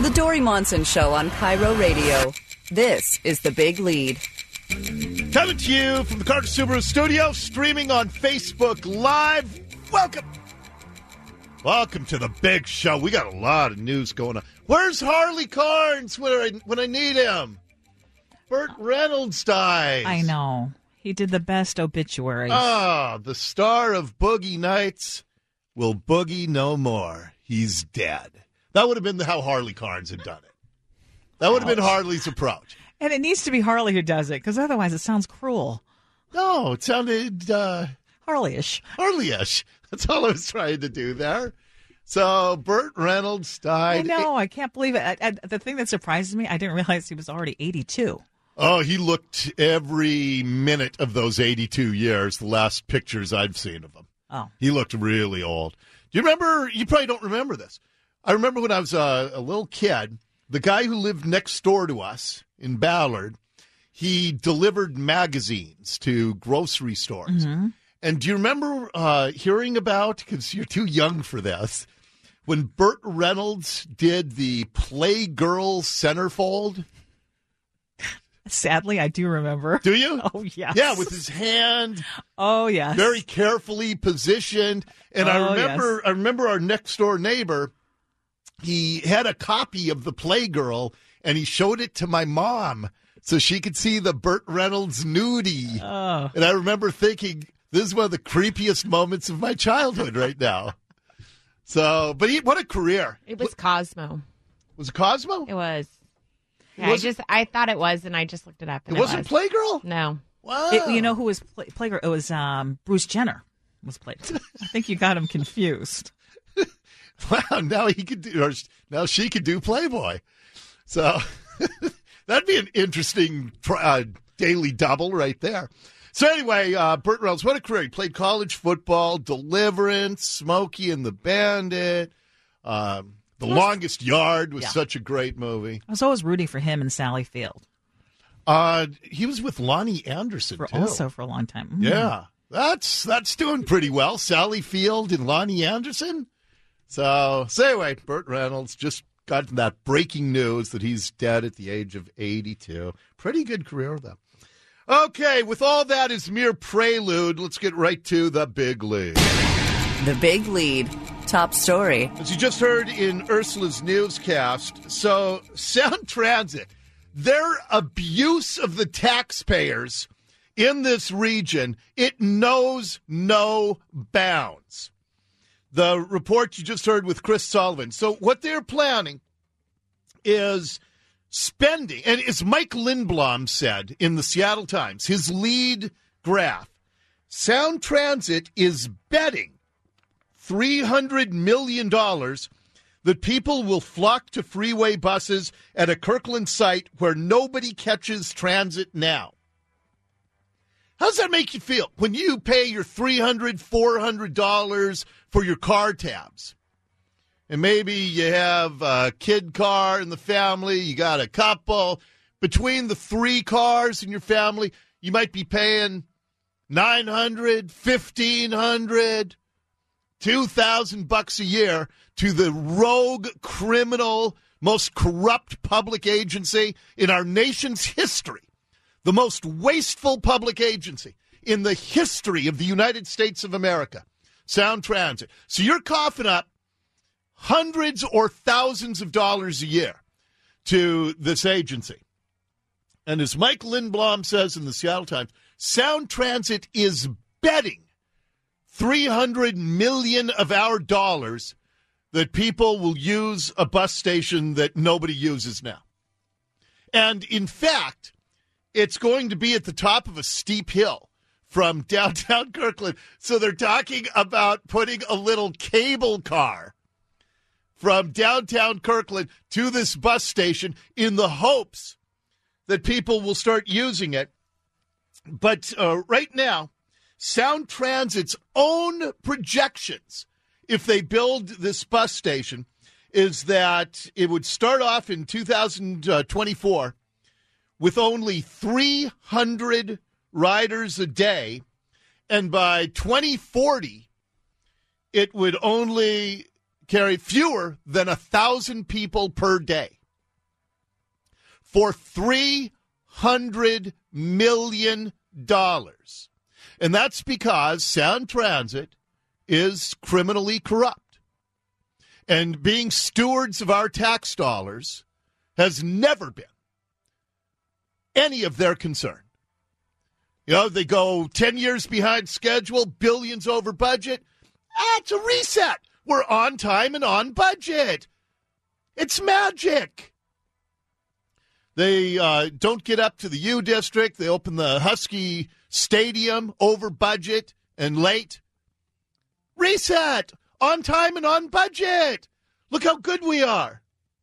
The Dory Monson Show on Cairo Radio. This is The Big Lead. Coming to you from the Carter Subaru studio, streaming on Facebook Live. Welcome to the big show. We got a lot of news going on. Where's Harley Carnes when I need him? Burt Reynolds dies. I know. He did the best obituary. The star of Boogie Nights will boogie no more. He's dead. That would have been how Harley Carnes had done it. That would have been Harley's approach. And it needs to be Harley who does it, because otherwise it sounds cruel. No, it sounded... Harley-ish. Harley-ish. That's all I was trying to do there. So, Burt Reynolds died. I know. I can't believe it. The thing that surprises me, I didn't realize he was already 82. Oh, he looked every minute of those 82 years, the last pictures I've seen of him. Oh. He looked really old. Do you remember? You probably don't remember this. I remember when I was a little kid, the guy who lived next door to us in Ballard, he delivered magazines to grocery stores. Mm-hmm. And do you remember hearing about, because you're too young for this, when Burt Reynolds did the Playgirl centerfold? Sadly, I do remember. Do you? Oh, yes. Yeah, with his hand. Oh, yes. Very carefully positioned. And I remember our next door neighbor, he had a copy of the Playgirl, and he showed it to my mom so she could see the Burt Reynolds nudie. Oh. And I remember thinking, this is one of the creepiest moments of my childhood right now. So, but what a career. It was Cosmo. Was it Cosmo? It was. Yeah, I thought it was, and I just looked it up. And it wasn't Playgirl? No. Wow. You know who was Playgirl? It was Bruce Jenner was Playgirl. I think you got him confused. Wow, now he could do, or now she could do Playboy. So that'd be an interesting daily double right there. So anyway, Burt Reynolds, what a career. He played college football, Deliverance, Smokey and the Bandit. The Longest Yard was such a great movie. I was always rooting for him and Sally Field. He was with Lonnie Anderson, too. Also for a long time. Mm. Yeah, that's doing pretty well. Sally Field and Lonnie Anderson. So anyway, Burt Reynolds just got that breaking news that he's dead at the age of 82. Pretty good career, though. Okay, with all that as mere prelude, let's get right to the big lead. The Big Lead. Top story. As you just heard in Ursula's newscast, so Sound Transit, their abuse of the taxpayers in this region, it knows no bounds. The report you just heard with Chris Sullivan. So what they're planning is spending, and as Mike Lindblom said in the Seattle Times, his lead graph, Sound Transit is betting $300 million that people will flock to freeway buses at a Kirkland site where nobody catches transit now. How does that make you feel when you pay your $300, $400 for your car tabs? And maybe you have a kid car in the family, you got a couple. Between the three cars in your family, you might be paying $900, $1,500, $2,000 a year to the rogue, criminal, most corrupt public agency in our nation's history. The most wasteful public agency in the history of the United States of America, Sound Transit. So you're coughing up hundreds or thousands of dollars a year to this agency. And as Mike Lindblom says in the Seattle Times, Sound Transit is betting $300 million of our dollars that people will use a bus station that nobody uses now. And in fact, it's going to be at the top of a steep hill from downtown Kirkland. So they're talking about putting a little cable car from downtown Kirkland to this bus station in the hopes that people will start using it. But right now, Sound Transit's own projections, if they build this bus station, is that it would start off in 2024 with only 300 riders a day, and by 2040, it would only carry fewer than 1,000 people per day for $300 million. And that's because Sound Transit is criminally corrupt. And being stewards of our tax dollars has never been any of their concern. You know, they go 10 years behind schedule, billions over budget. It's a reset. We're on time and on budget. It's magic. They don't get up to the U District. They open the Husky Stadium over budget and late. Reset. On time and on budget. Look how good we are.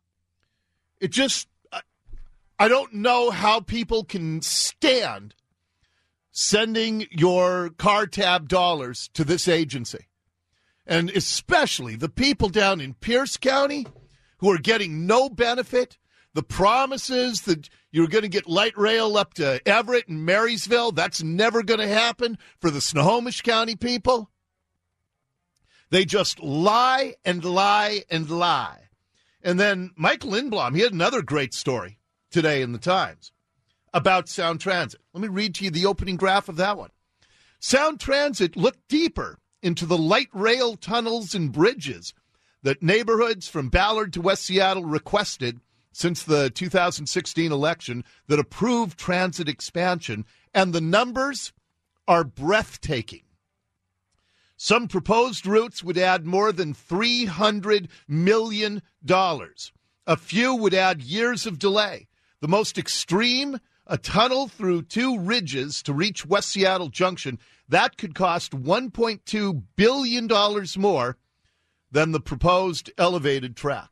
It just, I don't know how people can stand sending your car tab dollars to this agency. And especially the people down in Pierce County who are getting no benefit. The promises that you're going to get light rail up to Everett and Marysville, that's never going to happen for the Snohomish County people. They just lie and lie and lie. And then Mike Lindblom, he had another great story today in the Times about Sound Transit. Let me read to you the opening graph of that one. Sound Transit looked deeper into the light rail tunnels and bridges that neighborhoods from Ballard to West Seattle requested since the 2016 election that approved transit expansion, and the numbers are breathtaking. Some proposed routes would add more than $300 million. A few would add years of delay. The most extreme, a tunnel through two ridges to reach West Seattle Junction, that could cost $1.2 billion more than the proposed elevated track.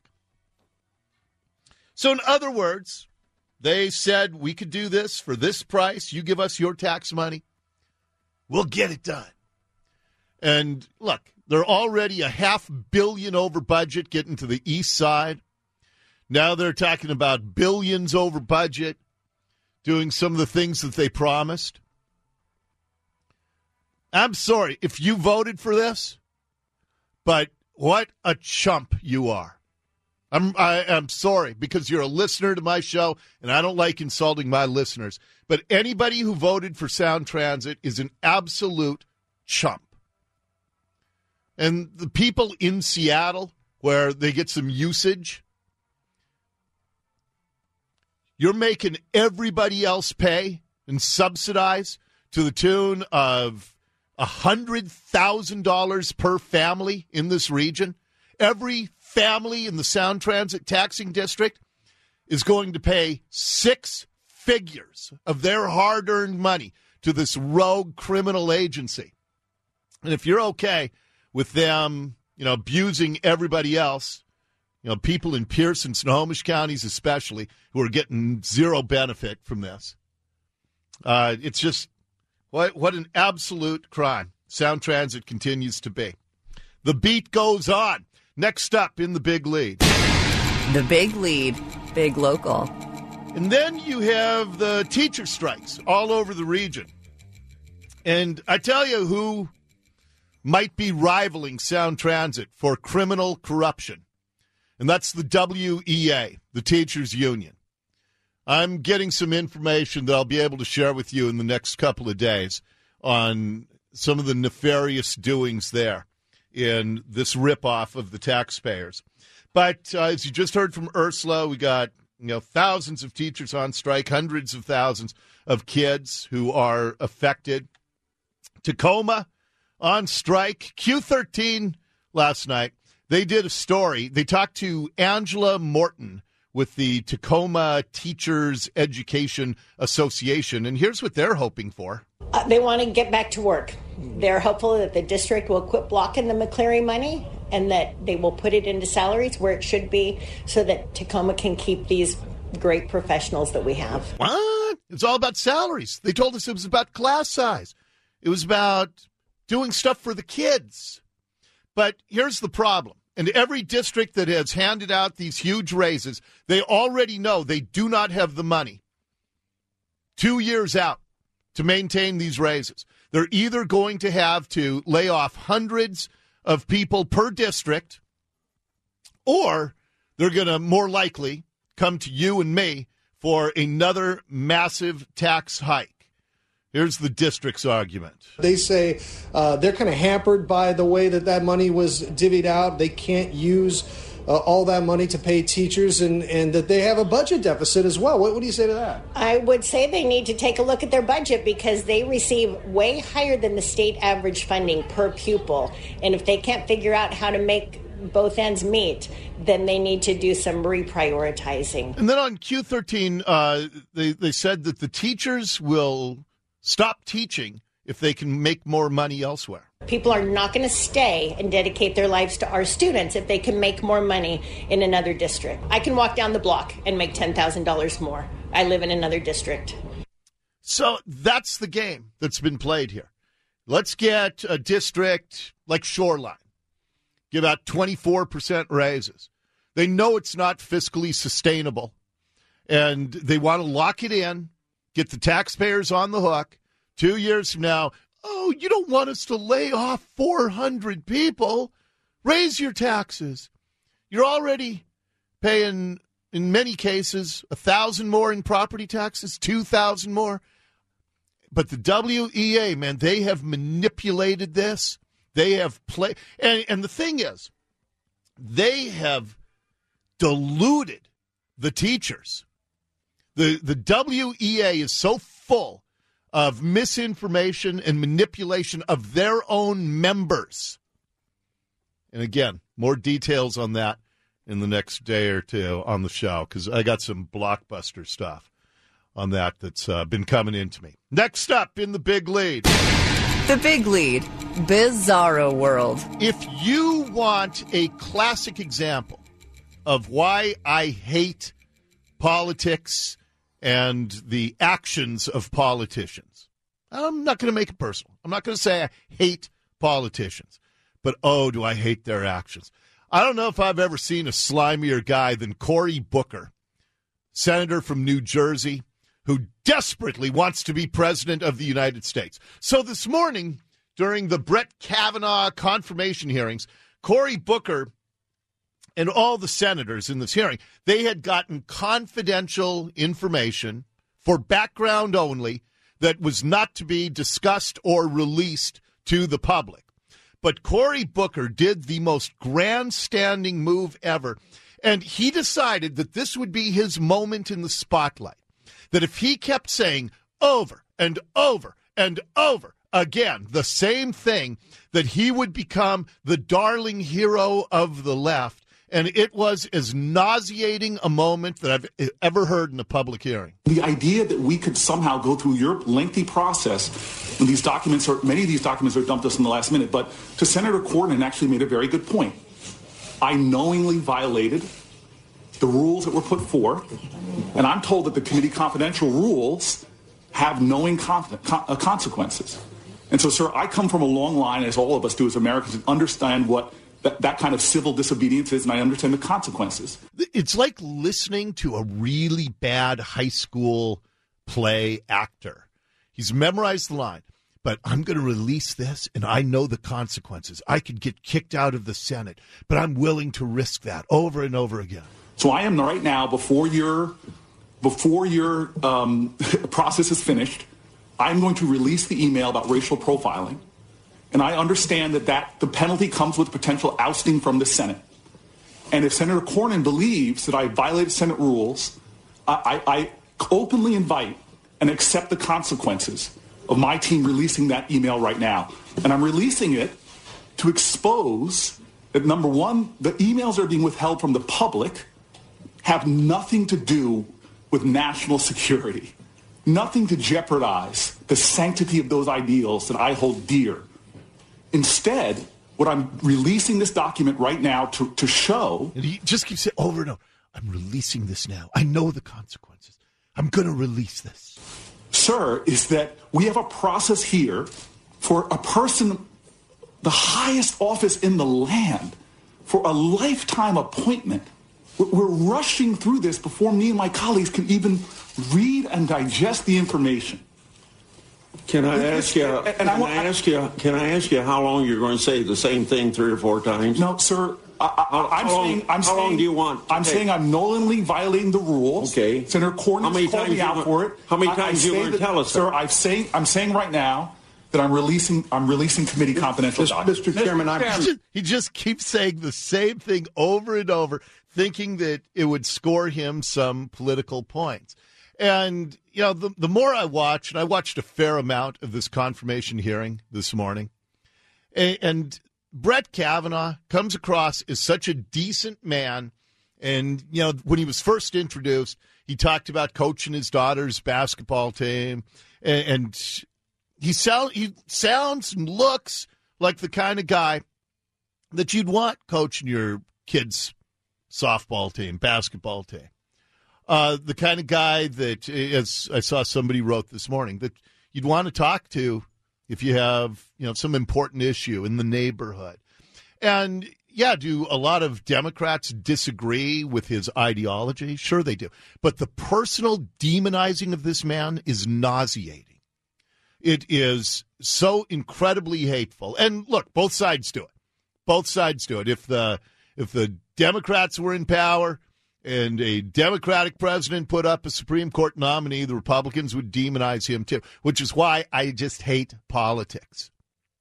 So in other words, they said we could do this for this price. You give us your tax money, we'll get it done. And look, they're already $500 million over budget getting to the east side. Now they're talking about billions over budget, doing some of the things that they promised. I'm sorry if you voted for this, but what a chump you are. I'm sorry because you're a listener to my show, and I don't like insulting my listeners. But anybody who voted for Sound Transit is an absolute chump. And the people in Seattle, where they get some usage, you're making everybody else pay and subsidize to the tune of $100,000 per family in this region. Every family in the Sound Transit taxing district is going to pay 6 figures of their hard-earned money to this rogue criminal agency. And if you're okay with them, abusing everybody else, people in Pierce and Snohomish counties especially, who are getting zero benefit from this, it's just what an absolute crime Sound Transit continues to be. The beat goes on. Next up in the Big Lead. The Big Lead, big local. And then you have the teacher strikes all over the region. And I tell you who might be rivaling Sound Transit for criminal corruption. And that's the WEA, the teachers union. I'm getting some information that I'll be able to share with you in the next couple of days on some of the nefarious doings there in this ripoff of the taxpayers. But as you just heard from Ursula, we got thousands of teachers on strike, hundreds of thousands of kids who are affected. Tacoma on strike. Q13 last night, they did a story. They talked to Angela Morton with the Tacoma Teachers Education Association, and here's what they're hoping for. They want to get back to work. They're hopeful that the district will quit blocking the McCleary money and that they will put it into salaries where it should be so that Tacoma can keep these great professionals that we have. What? It's all about salaries. They told us it was about class size. It was about doing stuff for the kids. But here's the problem. And every district that has handed out these huge raises, they already know they do not have the money 2 years out to maintain these raises. They're either going to have to lay off hundreds of people per district, or they're going to more likely come to you and me for another massive tax hike. Here's the district's argument. They say they're kind of hampered by the way that money was divvied out. They can't use all that money to pay teachers and that they have a budget deficit as well. What do you say to that? I would say they need to take a look at their budget because they receive way higher than the state average funding per pupil. And if they can't figure out how to make both ends meet, then they need to do some reprioritizing. And then on Q13, they said that the teachers will stop teaching if they can make more money elsewhere. People are not going to stay and dedicate their lives to our students if they can make more money in another district. I can walk down the block and make $10,000 more. I live in another district. So that's the game that's been played here. Let's get a district like Shoreline, give out 24% raises. They know it's not fiscally sustainable, and they want to lock it in, get the taxpayers on the hook. 2 years from now, oh, you don't want us to lay off 400 people. Raise your taxes. You're already paying, in many cases, 1,000 more in property taxes, 2,000 more. But the WEA, man, they have manipulated this. They have played. And the thing is, they have deluded the teachers. The WEA is so full of misinformation and manipulation of their own members. And again, more details on that in the next day or two on the show, because I got some blockbuster stuff on that's been coming into me. Next up in the Big Lead. The Big Lead, Bizarro World. If you want a classic example of why I hate politics and the actions of politicians, I'm not going to make it personal. I'm not going to say I hate politicians, but oh, do I hate their actions. I don't know if I've ever seen a slimier guy than Cory Booker, senator from New Jersey, who desperately wants to be president of the United States. So this morning, during the Brett Kavanaugh confirmation hearings, Cory Booker and all the senators in this hearing, they had gotten confidential information for background only that was not to be discussed or released to the public. But Cory Booker did the most grandstanding move ever, and he decided that this would be his moment in the spotlight, that if he kept saying over and over and over again the same thing, that he would become the darling hero of the left. And it was as nauseating a moment that I've ever heard in a public hearing. The idea that we could somehow go through your lengthy process when these documents many of these documents are dumped us in the last minute, but to Senator Cornyn actually made a very good point. I knowingly violated the rules that were put forth, and I'm told that the committee confidential rules have knowing consequences. And so, sir, I come from a long line, as all of us do as Americans, and understand what that kind of civil disobedience is, and I understand the consequences. It's like listening to a really bad high school play actor. He's memorized the line, but I'm going to release this, and I know the consequences. I could get kicked out of the Senate, but I'm willing to risk that over and over again. So I am right now, before your process is finished, I'm going to release the email about racial profiling. And I understand that the penalty comes with potential ousting from the Senate. And if Senator Cornyn believes that I violated Senate rules, I openly invite and accept the consequences of my team releasing that email right now. And I'm releasing it to expose that, number one, the emails that are being withheld from the public have nothing to do with national security, nothing to jeopardize the sanctity of those ideals that I hold dear. Instead, what I'm releasing this document right now to show... And he just keeps saying over and over, I'm releasing this now. I know the consequences. I'm going to release this. Sir, is that we have a process here for a person, the highest office in the land, for a lifetime appointment. We're rushing through this before me and my colleagues can even read and digest the information. Can I ask you how long you're going to say the same thing 3 or 4 times? No, sir. How long do you want? I'm saying I'm knowingly violating the rules. Okay. Senator Cornyn called me out for it. How many times do you want to tell us? Sir, I'm saying right now that I'm releasing committee confidential documents. Mr. Chairman, he just keeps saying the same thing over and over, thinking that it would score him some political points. And, you know, the more I watch, and I watched a fair amount of this confirmation hearing this morning, and Brett Kavanaugh comes across as such a decent man. And, you know, when he was first introduced, he talked about coaching his daughter's basketball team. And he sounds and looks like the kind of guy that you'd want coaching your kids' softball team, basketball team. The kind of guy that, as I saw somebody wrote this morning, that you'd want to talk to if you have, you know, some important issue in the neighborhood. And, yeah, do a lot of Democrats disagree with his ideology? Sure they do. But the personal demonizing of this man is nauseating. It is so incredibly hateful. And, look, both sides do it. Both sides do it. If the Democrats were in power and a Democratic president put up a Supreme Court nominee, the Republicans would demonize him too, which is why I just hate politics.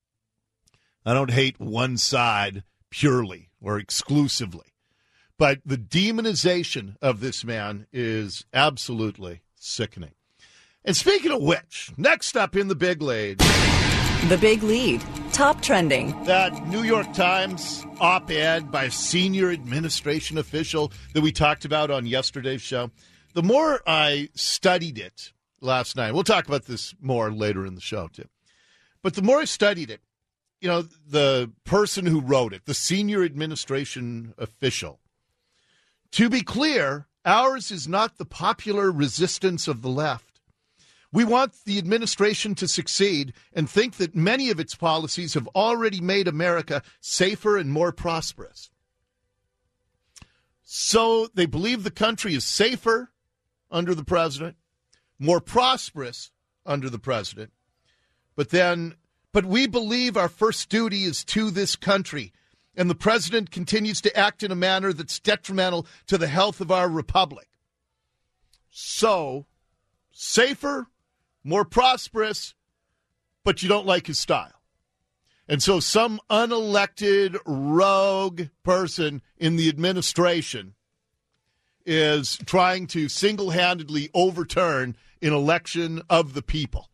I don't hate one side purely or exclusively. But the demonization of this man is absolutely sickening. And speaking of which, next up in the big lead. The Big Lead, top trending. That New York Times op-ed by a senior administration official that we talked about on yesterday's show. The more I studied it last night, we'll talk about this more later in the show too, but the more I studied it, you know, the person who wrote it, the senior administration official, to be clear, ours is not the popular resistance of the left. We want the administration to succeed and think that many of its policies have already made America safer and more prosperous. So they believe the country is safer under the president, more prosperous under the president. But we believe our first duty is to this country, and the president continues to act in a manner that's detrimental to the health of our republic. So, safer, more prosperous, but you don't like his style. And so some unelected rogue person in the administration is trying to single-handedly overturn an election of the people.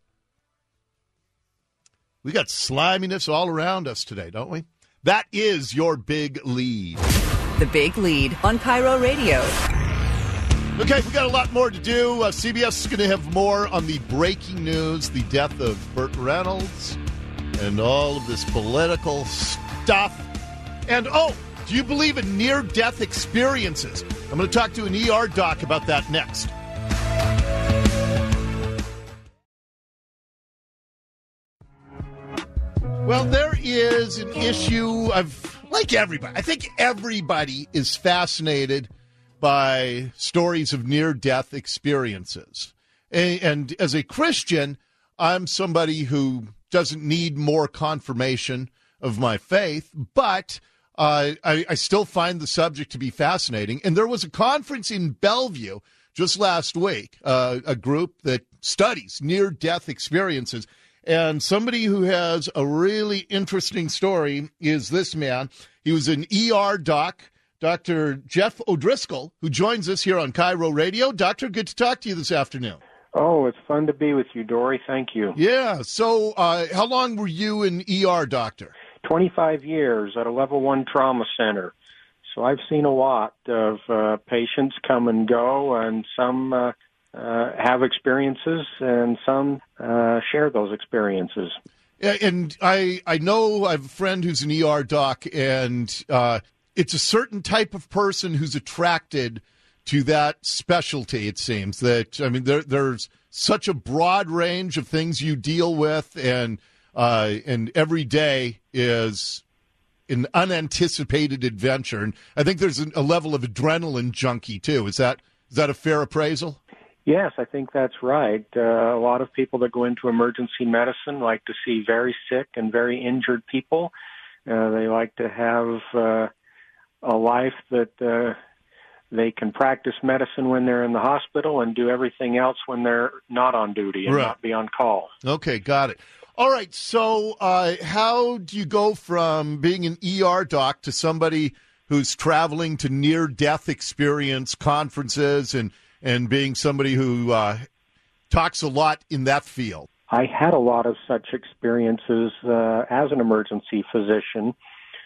We got sliminess all around us today, don't we? That is your big lead. The Big Lead on Cairo Radio. Okay, we got a lot more to do. CBS is going to have more on the breaking news, the death of Burt Reynolds, and all of this political stuff. And, do you believe in near-death experiences? I'm going to talk to an ER doc about that next. Well, there is an issue of, like everybody, I think everybody is fascinated by stories of near-death experiences. And as a Christian, I'm somebody who doesn't need more confirmation of my faith, but I still find the subject to be fascinating. And there was a conference in Bellevue just last week, a group that studies near-death experiences. And somebody who has a really interesting story is this man. He was an ER doc, Dr. Jeff O'Driscoll, who joins us here on Cairo Radio. Doctor, good to talk to you this afternoon. Oh, it's fun to be with you, Dory. Thank you. Yeah. So how long were you an ER doctor? 25 years at a level 1 trauma center. So I've seen a lot of patients come and go, and some have experiences, and some share those experiences. Yeah, and I know I have a friend who's an ER doc, and it's a certain type of person who's attracted to that specialty, it seems. That, I mean, there's such a broad range of things you deal with, and every day is an unanticipated adventure. And I think there's a level of adrenaline junkie, too. Is that a fair appraisal? Yes, I think that's right. A lot of people that go into emergency medicine like to see very sick and very injured people. They like to have a life that they can practice medicine when they're in the hospital and do everything else when they're not on duty and not be on call. Okay, got it. All right, so how do you go from being an ER doc to somebody who's traveling to near-death experience conferences and being somebody who talks a lot in that field? I had a lot of such experiences as an emergency physician.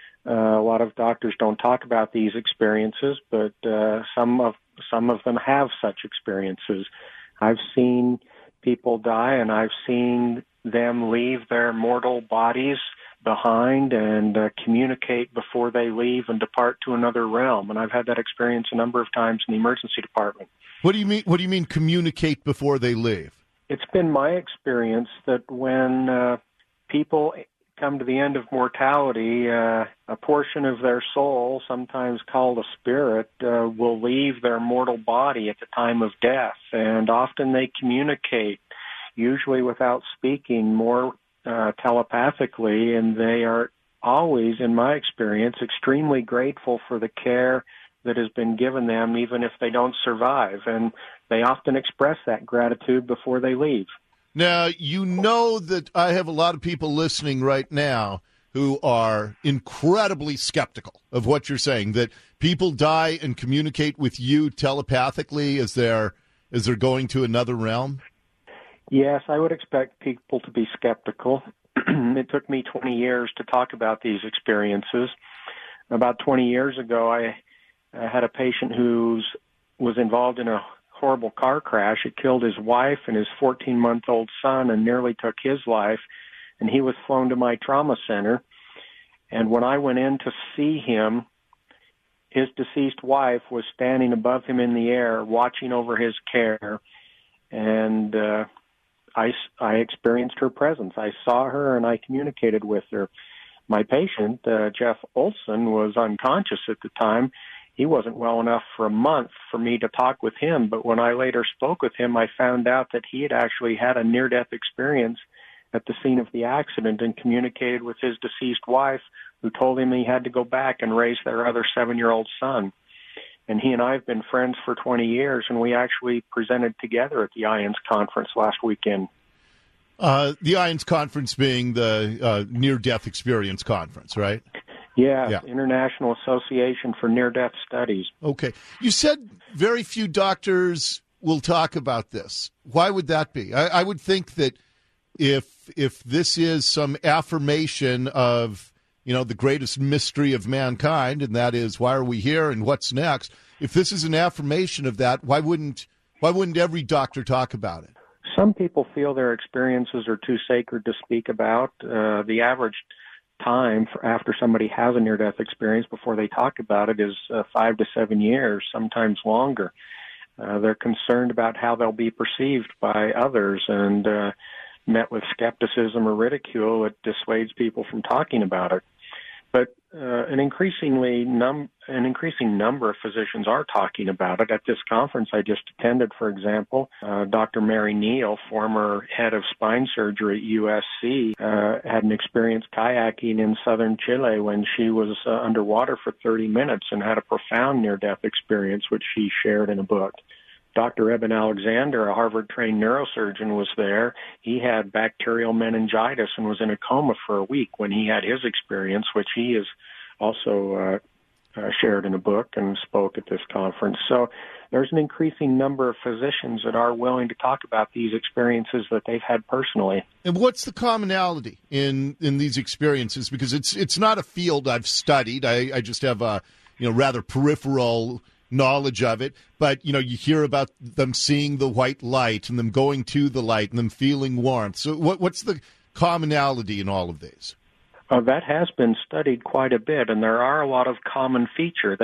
A lot of doctors don't talk about these experiences, but some of them have such experiences. I've seen people die, and I've seen them leave their mortal bodies behind and communicate before they leave and depart to another realm. And I've had that experience a number of times in the emergency department. What do you mean? What do you mean communicate before they leave? It's been my experience that when people come to the end of mortality, a portion of their soul, sometimes called a spirit, will leave their mortal body at the time of death. And often they communicate, usually without speaking, more telepathically, and they are always, in my experience, extremely grateful for the care that has been given them, even if they don't survive. And they often express that gratitude before they leave. Now, you know that I have a lot of people listening right now who are incredibly skeptical of what you're saying, that people die and communicate with you telepathically as they're going to another realm? Yes, I would expect people to be skeptical. It took me 20 years to talk about these experiences. About 20 years ago, I had a patient who was involved in a horrible car crash. It killed his wife and his 14-month-old son and nearly took his life. And he was flown to my trauma center. And when I went in to see him, his deceased wife was standing above him in the air, watching over his care. And I experienced her presence. I saw her and I communicated with her. My patient, Jeff Olson, was unconscious at the time. He wasn't well enough for a month for me to talk with him, but when I later spoke with him, I found out that he had actually had a near-death experience at the scene of the accident and communicated with his deceased wife, who told him he had to go back and raise their other 7-year-old son. And he and I have been friends for 20 years, and we actually presented together at the IANS conference last weekend. The IANS conference being the near-death experience conference, right? Yeah, International Association for Near-Death Studies. Okay. You said very few doctors will talk about this. Why would that be? I would think that if this is some affirmation of, the greatest mystery of mankind, and that is why are we here and what's next, if this is an affirmation of that, why wouldn't every doctor talk about it? Some people feel their experiences are too sacred to speak about. The average time after somebody has a near-death experience before they talk about it is 5 to 7 years, sometimes longer. They're concerned about how they'll be perceived by others, and met with skepticism or ridicule, it dissuades people from talking about it. But an increasing number of physicians are talking about it. At this conference I just attended, for example, Dr. Mary Neal, former head of spine surgery at USC, had an experience kayaking in southern Chile when she was underwater for 30 minutes and had a profound near-death experience, which she shared in a book. Dr. Eben Alexander, a Harvard-trained neurosurgeon, was there. He had bacterial meningitis and was in a coma for a week when he had his experience, which he has also shared in a book and spoke at this conference. So there's an increasing number of physicians that are willing to talk about these experiences that they've had personally. And what's the commonality in these experiences? Because it's not a field I've studied. I just have a rather peripheral knowledge of it, but you hear about them seeing the white light and them going to the light and them feeling warmth. So what's the commonality in all of these? That has been studied quite a bit, and there are a lot of common features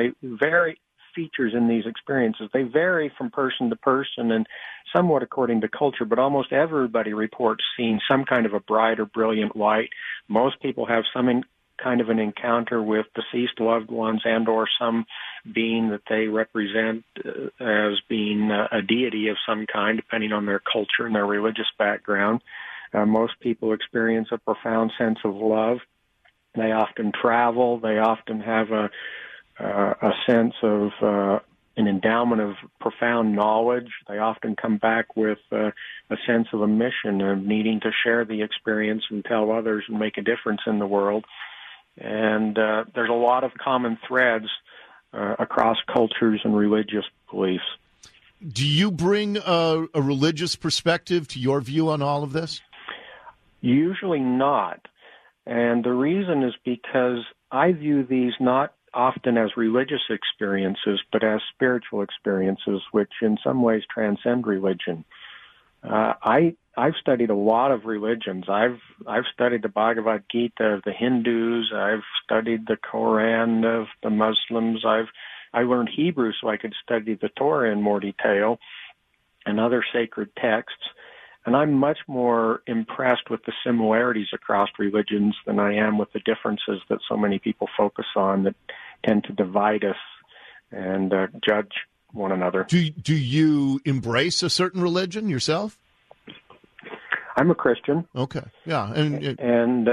in these experiences. They vary from person to person and somewhat according to culture, but almost everybody reports seeing some kind of a bright or brilliant light. Most people have some kind of an encounter with deceased loved ones and or some being that they represent as being a deity of some kind, depending on their culture and their religious background. Most people experience a profound sense of love. They often travel. They often have a a sense of an endowment of profound knowledge. They often come back with a sense of a mission of needing to share the experience and tell others and make a difference in the world. And there's a lot of common threads across cultures and religious beliefs. Do you bring a religious perspective to your view on all of this? Usually not. And the reason is because I view these not often as religious experiences, but as spiritual experiences, which in some ways transcend religion. I've studied a lot of religions. I've studied the Bhagavad Gita of the Hindus. I've studied the Quran of the Muslims. I learned Hebrew so I could study the Torah in more detail and other sacred texts. And I'm much more impressed with the similarities across religions than I am with the differences that so many people focus on that tend to divide us and judge one another. Do you embrace a certain religion yourself? I'm a Christian. Okay, yeah, and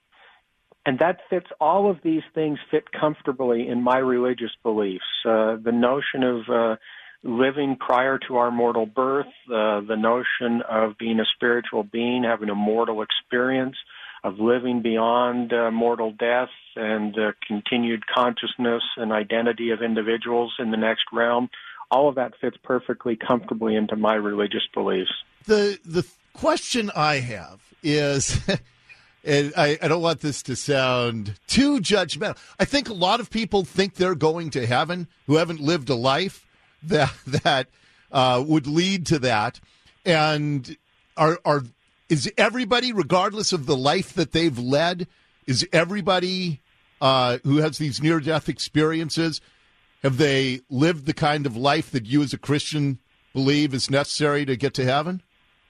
that fits. All of these things fit comfortably in my religious beliefs. The notion of living prior to our mortal birth, the notion of being a spiritual being, having a mortal experience, of living beyond mortal death and continued consciousness and identity of individuals in the next realm. All of that fits perfectly comfortably into my religious beliefs. The question I have is, and I don't want this to sound too judgmental, I think a lot of people think they're going to heaven who haven't lived a life that would lead to that. And is everybody, regardless of the life that they've led, is everybody who has these near-death experiences, have they lived the kind of life that you as a Christian believe is necessary to get to heaven?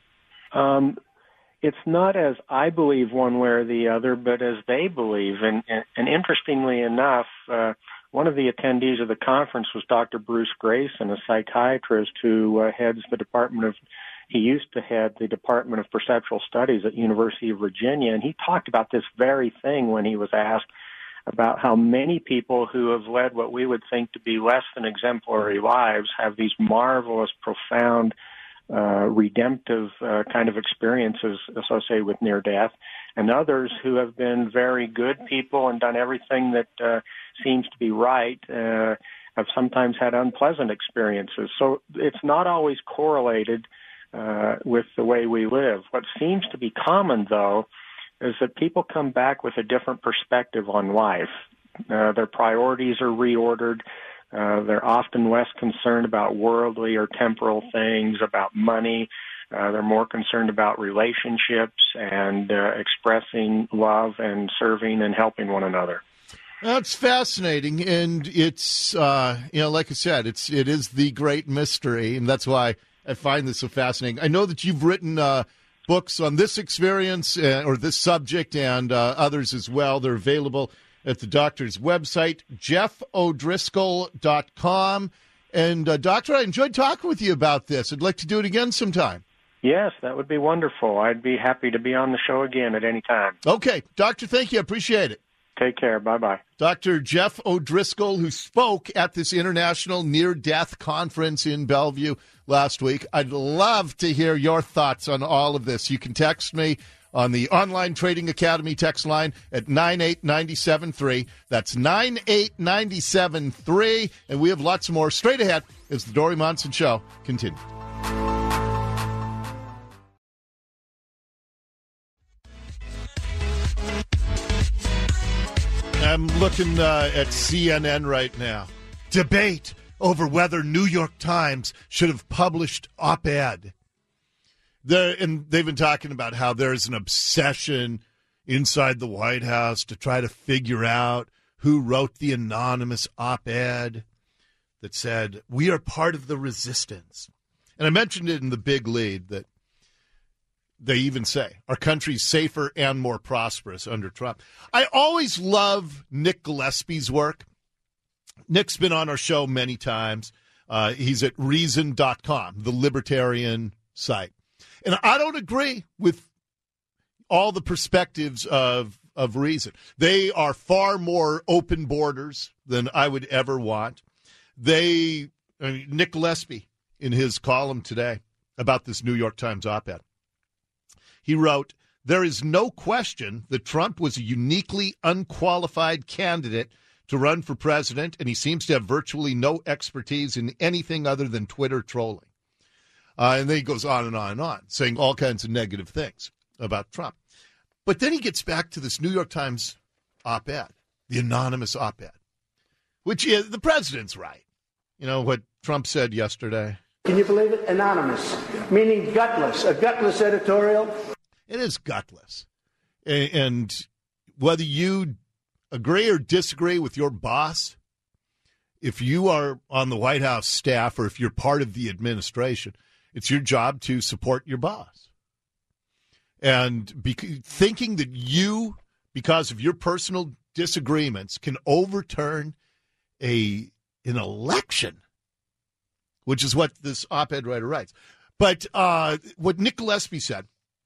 It's not as I believe one way or the other, but as they believe. And interestingly enough, one of the attendees of the conference was Dr. Bruce Grayson, a psychiatrist who he used to head the Department of Perceptual Studies at University of Virginia, and he talked about this very thing when he was asked about how many people who have led what we would think to be less than exemplary lives have these marvelous, profound, redemptive kind of experiences associated with near death, and others who have been very good people and done everything that seems to be right have sometimes had unpleasant experiences. So it's not always correlated with the way we live. What seems to be common, though, is that people come back with a different perspective on life. Their priorities are reordered. They're often less concerned about worldly or temporal things, about money. They're more concerned about relationships and expressing love and serving and helping one another. That's fascinating, and it's like I said, it is the great mystery, and that's why I find this so fascinating. I know that you've written books on this experience or this subject and others as well. They're available at the doctor's website, JeffO'Driscoll.com. And, Doctor, I enjoyed talking with you about this. I'd like to do it again sometime. Yes, that would be wonderful. I'd be happy to be on the show again at any time. Okay. Doctor, thank you. I appreciate it. Take care. Bye-bye. Dr. Jeff O'Driscoll, who spoke at this International Near-Death Conference in Bellevue last week. I'd love to hear your thoughts on all of this. You can text me on the Online Trading Academy text line at 98973. That's 98973. And we have lots more straight ahead as the Dori Monson Show continues. I'm looking at CNN right now. Debate over whether New York Times should have published op-ed. And they've been talking about how there's an obsession inside the White House to try to figure out who wrote the anonymous op-ed that said, "We are part of the resistance." And I mentioned it in the big lead that they even say our country's safer and more prosperous under Trump. I always love Nick Gillespie's work. Nick's been on our show many times. He's at Reason.com, the libertarian site. And I don't agree with all the perspectives of of reason. They are far more open borders than I would ever want. Nick Gillespie, in his column today about this New York Times op-ed, he wrote, "There is no question that Trump was a uniquely unqualified candidate to run for president, and he seems to have virtually no expertise in anything other than Twitter trolling." And then he goes on and on and on, saying all kinds of negative things about Trump. But then he gets back to this New York Times op-ed, the anonymous op-ed, which is the president's right. You know what Trump said yesterday? Can you believe it? Anonymous, meaning gutless, a gutless editorial. It is gutless. And whether you agree or disagree with your boss, if you are on the White House staff or if you're part of the administration, it's your job to support your boss. And thinking that you, because of your personal disagreements, can overturn an election, which is what this op-ed writer writes. But what Nick Gillespie said,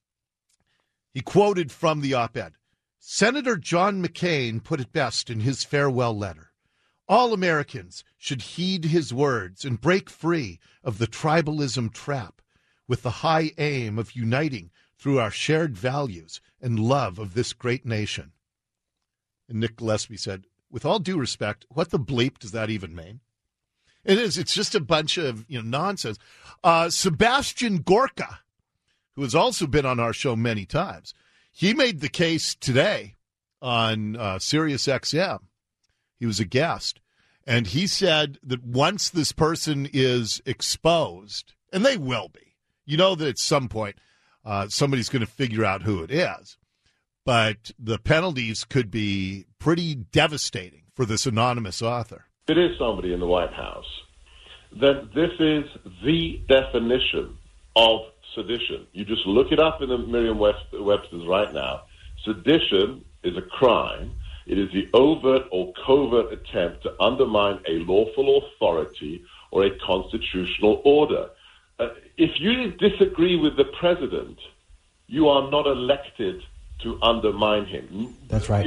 he quoted from the op-ed. Senator John McCain put it best in his farewell letter. All Americans should heed his words and break free of the tribalism trap with the high aim of uniting through our shared values and love of this great nation. And Nick Gillespie said, with all due respect, what the bleep does that even mean? It is. It's just a bunch of nonsense. Sebastian Gorka, who has also been on our show many times, he made the case today on Sirius XM. He was a guest, and he said that once this person is exposed, and they will be, you know that at some point somebody's going to figure out who it is, but the penalties could be pretty devastating for this anonymous author. It is somebody in the White House, that this is the definition of sedition. You just look it up in the Merriam-Webster's right now. Sedition is a crime. It is the overt or covert attempt to undermine a lawful authority or a constitutional order. If you disagree with the president, you are not elected to undermine him. That's right.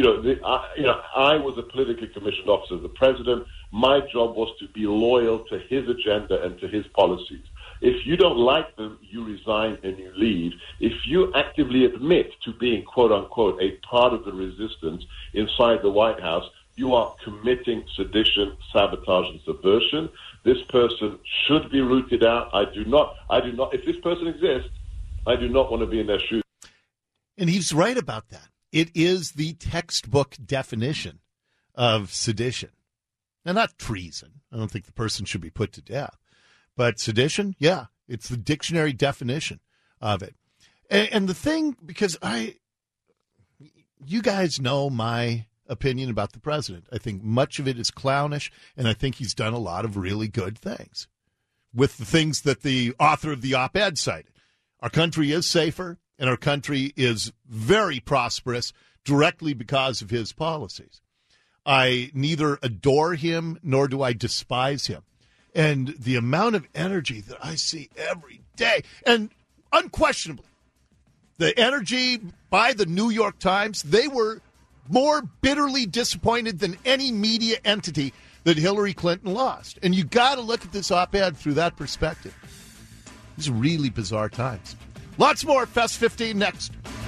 I was a politically commissioned officer of the president. My job was to be loyal to his agenda and to his policies. If you don't like them, you resign and you leave. If you actively admit to being, quote unquote, a part of the resistance inside the White House, you are committing sedition, sabotage, and subversion. This person should be rooted out. I do not. If this person exists, I do not want to be in their shoes. And he's right about that. It is the textbook definition of sedition. Now, not treason. I don't think the person should be put to death. But sedition, yeah, it's the dictionary definition of it. And the thing, because you guys know my opinion about the president. I think much of it is clownish, and I think he's done a lot of really good things with the things that the author of the op-ed cited. Our country is safer, and our country is very prosperous directly because of his policies. I neither adore him nor do I despise him. And the amount of energy that I see every day, and unquestionably, the energy by the New York Times, they were more bitterly disappointed than any media entity that Hillary Clinton lost. And you got to look at this op-ed through that perspective. These are really bizarre times. Lots more Fest 15 next.